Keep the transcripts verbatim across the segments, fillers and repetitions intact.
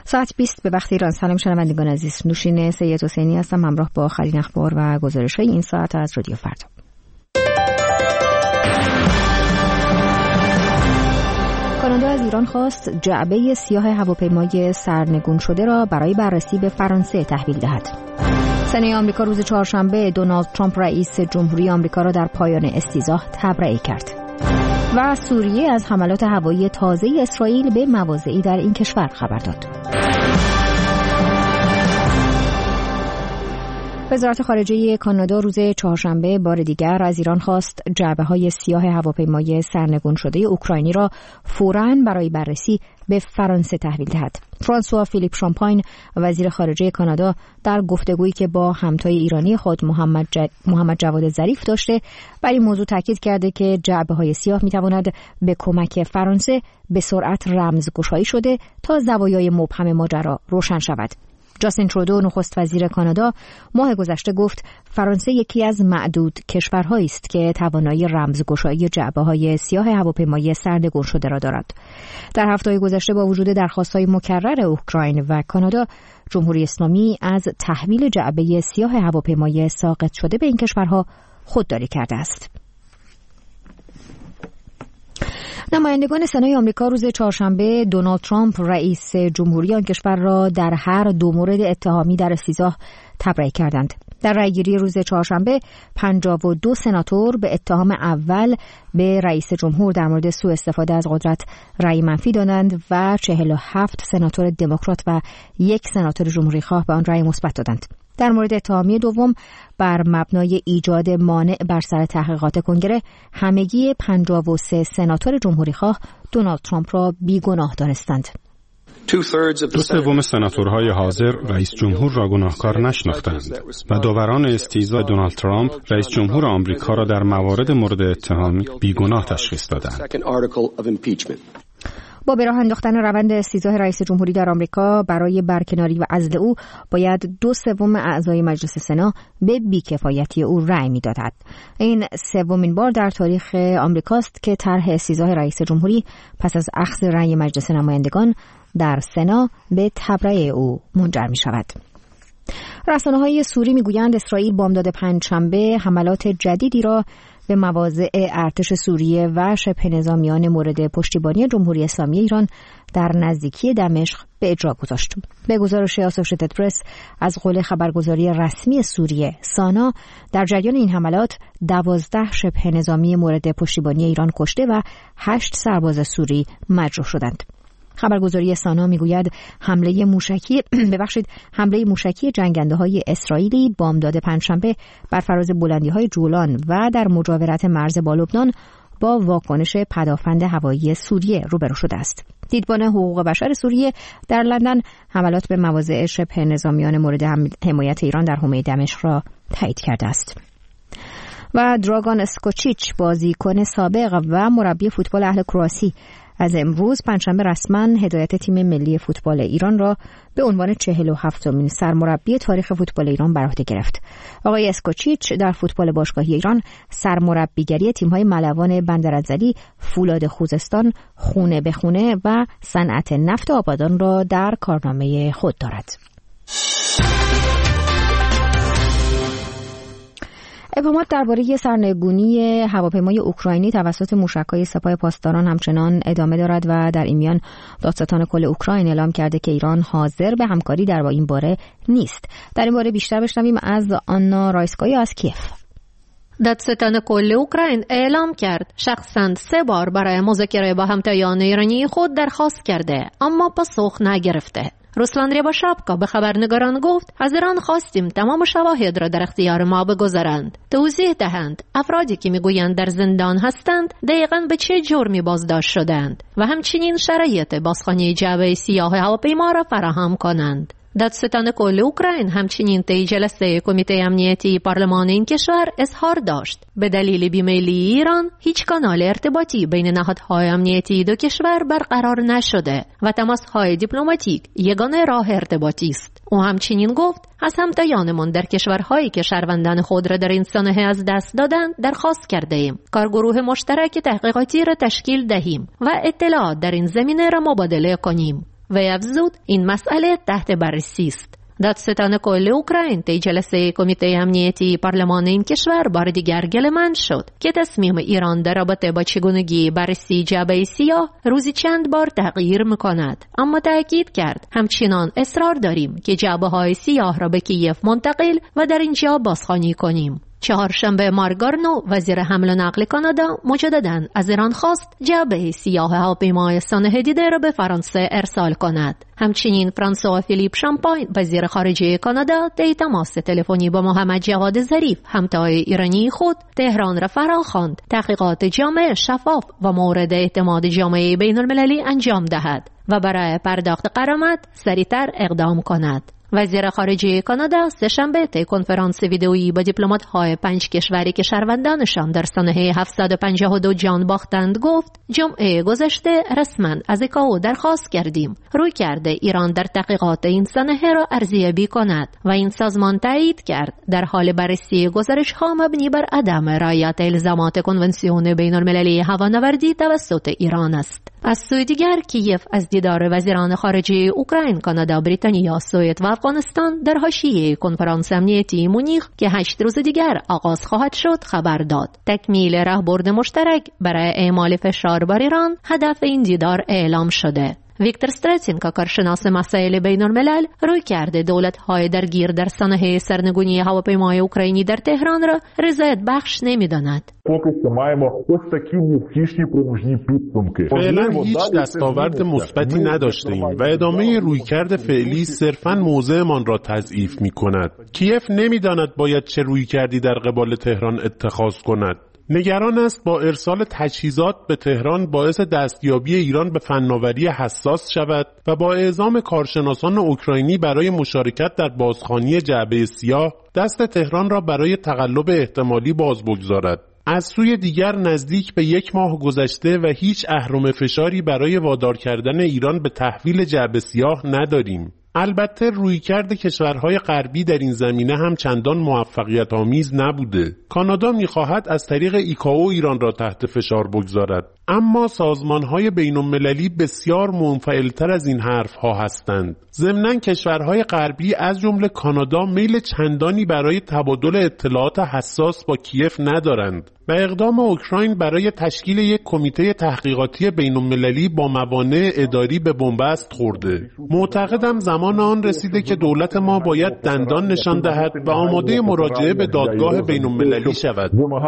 ساعت بیست به وقت ایران. سلام شنوندگان عزیز، نوشین سید حسینی هستم همراه با آخرین اخبار و گزارش‌های این ساعت از رادیو فردا. کانادا از ایران خواست جعبه سیاه هواپیمای سرنگون شده را برای بررسی به فرانسه تحویل دهد. سنا آمریکا روز چهارشنبه دونالد ترامپ رئیس جمهوری آمریکا را در پایان استیضاح تبرئه کرد. و سوریه از حملات هوایی تازه اسرائیل به مواضعی در این کشور خبر داد. وزارت خارجه کانادا روز چهارشنبه بار دیگر از ایران خواست جعبه‌های سیاه هواپیمای سرنگون شده اوکراینی را فوراً برای بررسی به فرانسه تحویل دهد. فرانسوا فیلیپ شامپاین وزیر خارجه کانادا در گفتگویی که با همتای ایرانی خود محمد, ج... محمد جواد ظریف داشته بر این موضوع تاکید کرده که جعبه‌های سیاه می‌تواند به کمک فرانسه به سرعت رمزگشایی شده تا زوایای مبهم ماجرا روشن شود. جاستین ترودو نخست وزیر کانادا ماه گذشته گفت فرانسه یکی از معدود کشورهایی است که توانایی رمزگشایی جعبه‌های سیاه هواپیمای سرنگون شده را دارد. در هفته‌های گذشته با وجود درخواست‌های مکرر اوکراین و کانادا، جمهوری اسلامی از تحویل جعبه سیاه هواپیمای ساقط شده به این کشورها خودداری کرده است. نمایندگان سنای آمریکا روز چهارشنبه دونالد ترامپ رئیس جمهوری آن کشور را در هر دو مورد اتهامی در استیضاح تبرئه کردند. در رأیگیری روز چهارشنبه پنجاه و دو سناتور به اتهام اول به رئیس جمهور در مورد سوء استفاده از قدرت رأی منفی دادند و چهل و هفت سناتور دموکرات و یک سناتور جمهوری خواه به آن رأی مثبت دادند. در مورد اتهامی دوم بر مبنای ایجاد مانع بر سر تحقیقات کنگره، همگی پنجاه و سه سناتور جمهوری خواه دونالد ترامپ را بیگناه دانستند. دو سوم سناتورهای حاضر رئیس جمهور را گناهکار نشناختند و داوران استیضاح دونالد ترامپ رئیس جمهور آمریکا را در موارد مورد اتهام بیگناه تشخیص دادند. با به راه انداختن روند استیضاح رئیس جمهوری در آمریکا برای برکناری و عزل او باید دو سوم اعضای مجلس سنا به بیکفایتی او رأی می‌دادند. این سومین بار در تاریخ آمریکاست که طرح استیضاح رئیس جمهوری پس از اخذ رأی مجلس نمایندگان در سنا به تبرئه او منجر می‌شود. رسانه‌های سوری می‌گویند اسرائیل بامداد پنجشنبه حملات جدیدی را به مواضع ارتش سوریه و شبه نظامیان مورد پشتیبانی جمهوری اسلامی ایران در نزدیکی دمشق به اجرا گذاشت. به گزارش آسوشیتد پرس از قول خبرگزاری رسمی سوریه سانا، در جریان این حملات دوازده شبه نظامی مورد پشتیبانی ایران کشته و هشت سرباز سوری مجروح شدند. خبرگزاری سانا میگوید حمله موشکی ببخشید حمله موشکی جنگنده‌های اسرائیلی بامداد پنجشنبه بر فراز بلندی‌های جولان و در مجاورت مرز با لبنان با واکنش پدافند هوایی سوریه روبرو شده است. دیدبان حقوق بشر سوریه در لندن حملات به مواضع شبه نظامیان مورد حمایت ایران در حومه دمشق را تایید کرده است. و دراگان اسکوچیچ بازیکن سابق و مربی فوتبال اهل کرواسی از امروز پنجشنبه رسما هدایت تیم ملی فوتبال ایران را به عنوان چهل و هفتمین سرمربی تاریخ فوتبال ایران بر عهده گرفت. آقای اسکوچیچ در فوتبال باشگاهی ایران سرمربیگری تیم‌های ملوان بندرعزلی، فولاد خوزستان، خونه به خونه و صنعت نفت آبادان را در کارنامه خود دارد. ابهامات درباره سرنگونی هواپیمای اوکراینی توسط موشک‌های سپاه پاسداران همچنان ادامه دارد و در این میان دادستان کل اوکراین اعلام کرده که ایران حاضر به همکاری در این باره نیست. در این باره بیشتر بشنویم از آنا رایسکایا از کیف. دادستان کل اوکراین اعلام کرد شخصاً سه بار برای مذاکره با همتایان ایرانی خود درخواست کرده اما پاسخ نگرفته. روسلان ریباشاپکا به خبرنگاران گفت از ایران خواستیم تمام شواهد را در اختیار ما بگذارند، توضیح دهند افرادی که میگویند در زندان هستند دقیقاً به چه جرمی بازداشت شدند و همچنین شرایط بازخوانی جعبه سیاه هواپیما را فراهم کنند. دادستان کل اوکراین همچنین طی جلسه کمیته امنیتی پارلمان این کشور اظهار داشت به دلیل بیمیلی ایران هیچ کانال ارتباطی بین نهادهای امنیتی دو کشور برقرار نشده و تماسهای دیپلماتیک یگانه راه ارتباطی است. او همچنین گفت از همتایانمان در کشورهایی که شهروندان خود را در این سانحه از دست دادند درخواست کرده ایم کارگروه مشترک تحقیقاتی را تشکیل دهیم و اطلاعات در این زمینه را مبادله کنیم. و افزود این مسئله تحت بررسی است. دادستان کل اوکراین طی جلسه کمیته امنیتی پارلمان این کشور بار دیگر گله‌مند شد که تصمیم ایران در رابطه با چگونگی بررسی جعبه سیاه روزی چند بار تغییر می‌کند، اما تأکید کرد همچنان اصرار داریم که جعبه‌های سیاه را به کیف منتقل و در اینجا بازخوانی کنیم. چهارشنبه مارگارنو وزیر حمل و نقل کانادا مجدداً از ایران خواست جعبه سیاه هواپیمای سانحه دیده را به فرانسه ارسال کند. همچنین فرانسوا فیلیپ شامپاین وزیر خارجه کانادا طی تماس تلفنی با محمد جواد ظریف همتای ایرانی خود تهران را فراخواند تحقیقات جامع، شفاف و مورد اعتماد جامعه بین المللی انجام دهد و برای پرداخت غرامت سریعتر اقدام کند. وزیر خارجه کانادا سه‌شنبه طی کنفرانس ویدئویی با دیپلمات‌های پنج کشوری که شهروندانشان در سانحه هفتصد و پنجاه و دو جان باختند گفت جمعه گذشته رسما از ایکائو درخواست کردیم روی کرده ایران در تحقیقات این سانحه را ارزیابی کند و این سازمان تایید کرد در حال بررسی گزارش‌ها مبنی بر عدم رعایت الزامات کنونسیون بین‌المللی هوانوردی توسط ایران است. از سوی دیگر کیف از دیدار وزیران خارجه اوکراین، کانادا، بریتانیا، سوئد و افغانستان در حاشیه کنفرانس امنیتی مونیخ که هشت روز دیگر آغاز خواهد شد خبر داد. تکمیل راهبرد مشترک برای اعمال فشار بر ایران هدف این دیدار اعلام شده. ویکتور ستراتینکا، کارشناس مسائل بین الملل، روی کرده دولت‌های درگیر در سانحه سرنگونی هواپیمای اوکراینی در تهران را رضایت بخش نمی‌داند. فعلا هیچ دستاورد مثبتی نداشتیم و ادامه رویکرد فعلی صرفاً موضعمان را تضعیف می‌کند. کیف نمی‌داند باید چه رویکردی در قبال تهران اتخاذ کند. نگران است با ارسال تجهیزات به تهران باعث دستیابی ایران به فناوری حساس شود و با اعزام کارشناسان اوکراینی برای مشارکت در بازخوانی جعبه سیاه دست تهران را برای تقلب احتمالی باز بگذارد. از سوی دیگر نزدیک به یک ماه گذشته و هیچ اهرم فشاری برای وادار کردن ایران به تحویل جعبه سیاه نداریم. البته رویکرد کشورهای غربی در این زمینه هم چندان موفقیت آمیز نبوده. کانادا می‌خواهد از طریق ایکائو ایران را تحت فشار بگذارد، اما سازمان‌های بین‌المللی بسیار منفعل‌تر از این حرف‌ها هستند. ضمناً کشورهای غربی از جمله کانادا میل چندانی برای تبادل اطلاعات حساس با کیف ندارند و اقدام اوکراین برای تشکیل یک کمیته تحقیقاتی بین‌المللی با موانع اداری به بنبست خورده. معتقدم زمان آن رسیده که دولت ما باید دندان نشان دهد و آماده مراجعه به دادگاه بین‌المللی شود.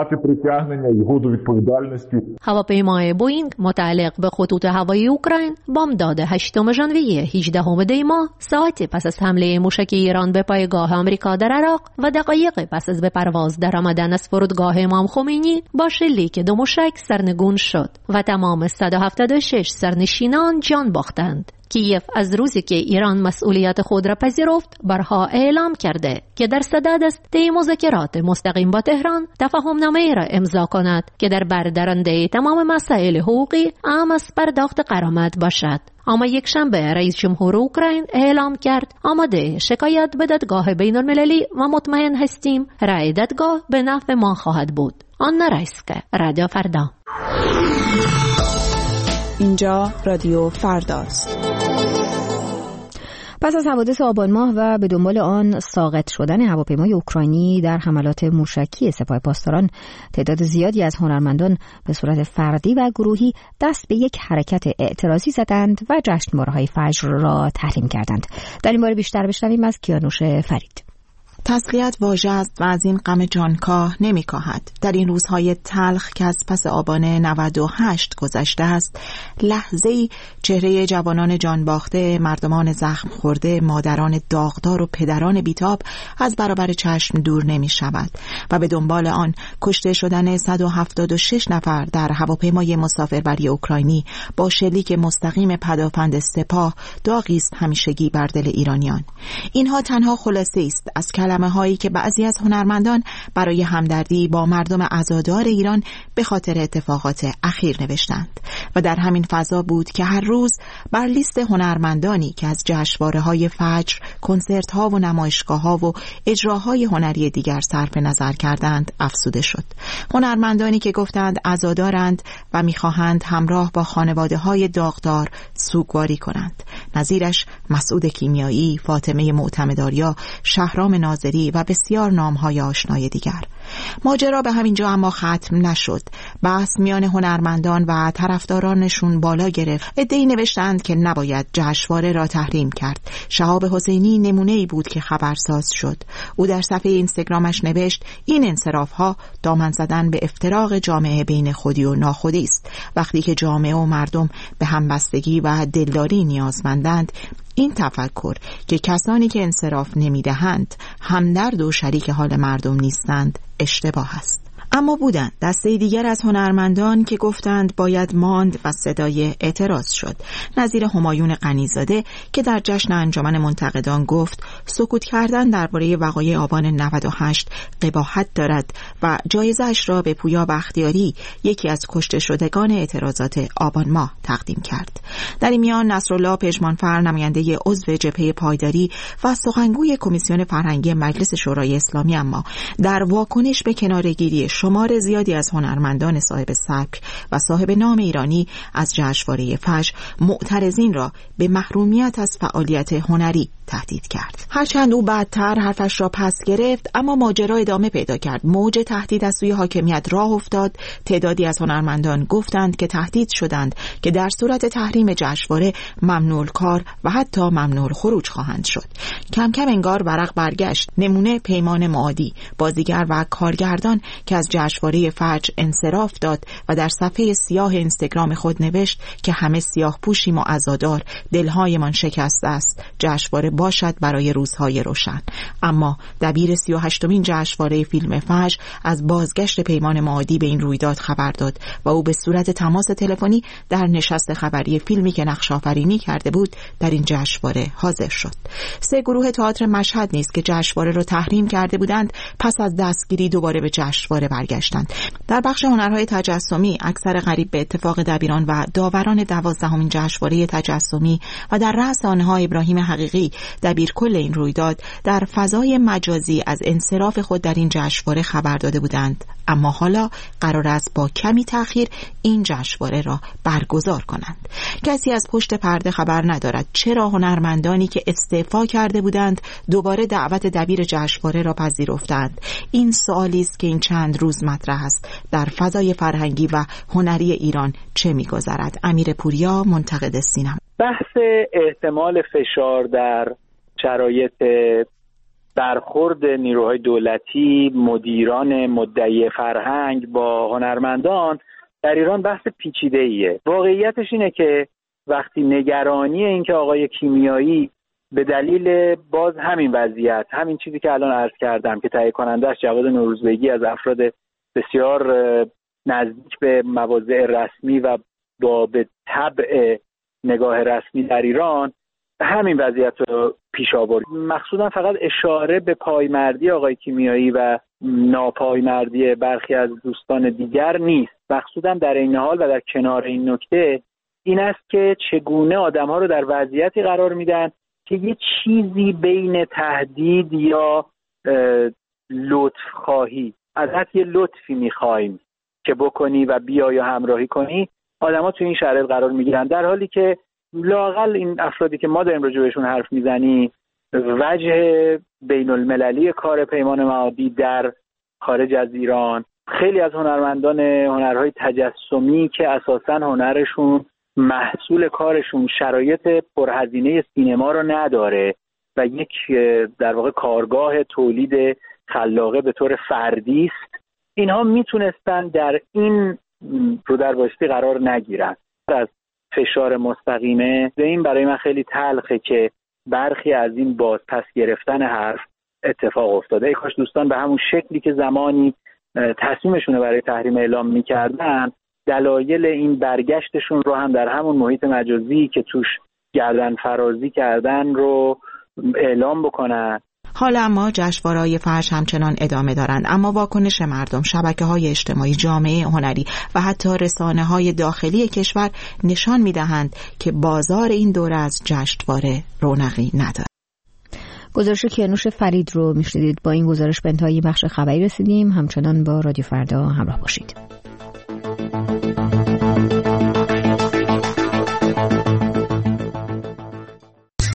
هواپیمای بوئینگ متعلق به خطوط هوایی اوکراین بامداد هشتم ژانویه هجدهم دی ماه ساعتی پس از حمله موشکی ایران به پایگاه آمریکا در عراق و دقایق پس از به پرواز درآمدن از فرودگاه امام خمینی با شلیک دو موشک سرنگون شد و تمام صد و هفتاد و شش سرنشینان جان باختند. کیف از روزی که ایران مسئولیت خود را پذیرفت برها اعلام کرده که در صدد است طی مذاکرات مستقیم با تهران تفاهم‌نامه‌ای را امضا کند که در بردارنده تمام مسائل حقوقی اهم از پرداخت غرامت باشد. اما یک شنبه رئیس جمهور اوکراین اعلام کرد آماده شکایت به دادگاه بین المللی و مطمئن هستیم رأی دادگاه به نفع ما خواهد بود. آنا رایسکه، رادیو فردا. اینجا رادیو فرداست. پس از حوادث آبان ماه و به دنبال آن ساقط شدن هواپیمای اوکراینی در حملات موشکی سپاه پاسداران، تعداد زیادی از هنرمندان به صورت فردی و گروهی دست به یک حرکت اعتراضی زدند و جشنواره‌های فجر را تحریم کردند. در این باره بیشتر بشنویم از کیانوش فرید. تسلیت واژه است و از این غم جانکاه نمی‌کاهد. در این روزهای تلخ که از پس آبان نود و هشت گذشته است، لحظه‌ای چهره جوانان جان باخته، مردمان زخم خورده، مادران داغدار و پدران بیتاب از برابر چشم دور نمی‌شود و به دنبال آن کشته شدن صد و هفتاد و شش نفر در هواپیمای مسافربری اوکراینی با شلیک مستقیم پدافند سپاه داغی است همیشگی بر دل ایرانیان. اینها تنها خلاصه است از کلمات کلمه هایی که بعضی از هنرمندان برای همدردی با مردم عزادار ایران به خاطر اتفاقات اخیر نوشتند و در همین فضا بود که هر روز بر لیست هنرمندانی که از جشنواره‌های فجر، کنسرت‌ها و نمایشگاه‌ها و اجراهای هنری دیگر صرف نظر کردند افزوده شد. هنرمندانی که گفتند عزادارند و می‌خواهند همراه با خانواده‌های داغدار سوگواری کنند. نظیرش مسعود کیمیایی، فاطمه معتمدآریا، شهرام ناظری و بسیار نام‌های آشنای دیگر. ماجرا به همین جا اما ختم نشد. بحث میان هنرمندان و طرفدارانشون بالا گرفت. عده‌ای نوشتند که نباید جشنواره را تحریم کرد. شهاب حسینی نمونه‌ای بود که خبرساز شد. او در صفحه اینستاگرامش نوشت این انصراف‌ها دامن زدن به افتراق جامعه بین خودی و ناخودی است. وقتی که جامعه و مردم به همبستگی و دلداری نیازمندند، این تفکر که کسانی که انصراف نمیدهند همدرد و شریک حال مردم نیستند اشتباه است. اما بودند دسته دیگر از هنرمندان که گفتند باید ماند و صدای اعتراض شد. نظیر همایون غنی‌زاده که در جشن انجمن منتقدان گفت سکوت کردن درباره وقایع آبان نود و هشت قباحت دارد و جایزه‌اش را به پویا بختیاری، یکی از کشته شدگان اعتراضات آبان ماه، تقدیم کرد. در این میان نصرالله پژمانفر، نماینده عضو جبهه پایداری و سخنگوی کمیسیون فرهنگی مجلس شورای اسلامی، اما در واکنش به کناره‌گیری شمار زیادی از هنرمندان صاحب سبک و صاحب نام ایرانی از جشنواره فجر، معترضین را به محرومیت از فعالیت هنری تهدید کرد. هرچند او بعدتر حرفش را پس گرفت، اما ماجرا ادامه پیدا کرد. موج تهدید از سوی حاکمیت راه افتاد. تعدادی از هنرمندان گفتند که تهدید شدند که در صورت تحریم جشنواره ممنوع کار و حتی ممنوع خروج خواهند شد. کم کم انگار ورق برگشت. نمونه پیمان معادی، بازیگر و کارگردان که از جشنواره فجر انصراف داد و در صفحه سیاه اینستاگرام خود نوشت که همه سیاه پوشیم و عزادار، دلهایمان شکسته است، جشنواره باشد برای روزهای روشن. اما دبیر سی و هشتمین جشنواره فیلم فجر از بازگشت پیمان معادی به این رویداد خبر داد و او به صورت تماس تلفنی در نشست خبری فیلمی که نقش آفرینی کرده بود در این جشنواره حاضر شد. سه گروه تئاتر مشهد نیز که جشنواره را تحریم کرده بودند پس از دستگیری دوباره به جشنواره برگشتند. در بخش هنرهای تجسمی اکثر قریب به اتفاق دبیران و داوران دوازدهمین جشنواره تجسمی و در رأس آنها ابراهیم حقیقی، دبیر کل این رویداد، در فضای مجازی از انصراف خود در این جشنواره خبر داده بودند. اما حالا قرار است با کمی تأخیر این جشنواره را برگزار کنند. کسی از پشت پرده خبر ندارد چرا هنرمندانی که استعفا کرده بودند دوباره دعوت دبیر جشنواره را پذیرفتند. این سوالی است که این چند روز مطرح است. در فضای فرهنگی و هنری ایران چه می‌گذرد؟ امیر پوریا، منتقد سینما. بحث احتمال فشار در شرایط برخورد نیروهای دولتی، مدیران مدعی فرهنگ با هنرمندان در ایران بحث پیچیده‌ایه. واقعیتش اینه که وقتی نگرانی این که آقای کیمیایی به دلیل باز همین وضعیت، همین چیزی که الان عرض کردم که تهیه کننده‌اش جواد نوروزبگی از افراد بسیار نزدیک به مواضع رسمی و با به طبع نگاه رسمی در ایران همین وضعیت رو پیش آورد. مقصودم فقط اشاره به پایمردی آقای کیمیایی و ناپایمردی برخی از دوستان دیگر نیست. مقصودم در این حال و در کنار این نکته این است که چگونه آدم‌ها رو در وضعیتی قرار میدن که یه چیزی بین تهدید یا لطف خواهی، ازت یه لطفی میخوایم که بکنی و بیا یا همراهی کنی، آدم‌ها تو این شرایط قرار میگیرن، در حالی که لااقل این افرادی که ما داریم راجع بهشون حرف میزنیم وجه بین المللی کار پیمان معادی در خارج از ایران، خیلی از هنرمندان هنرهای تجسمی که اساساً هنرشون محصول کارشون شرایط پرهزینه سینما رو نداره و یک در واقع کارگاه تولید خلاقه به طور فردی است، اینها میتونستن در این رو در واسطه قرار نگیرن. از فشار مستقیمه به این برای من خیلی تلخه که برخی از این باز پس گرفتن حرف اتفاق افتاده. ای کاش دوستان به همون شکلی که زمانی تصمیمشون رو برای تحریم اعلام میکردن دلایل این برگشتشون رو هم در همون محیط مجازی که توش گردن فرازی کردن رو اعلام بکنن. حالا اما جشنواره‌های فرش همچنان ادامه دارند، اما واکنش مردم، شبکه‌های اجتماعی، جامعه هنری و حتی رسانه‌های داخلی کشور نشان می‌دهند که بازار این دوره از جشنواره رونقی ندارد. گزارش کیانوش فرید رو میشنیدید. با این گزارش به انتهای بخش خبری رسیدیم. همچنان با رادیو فردا همراه باشید.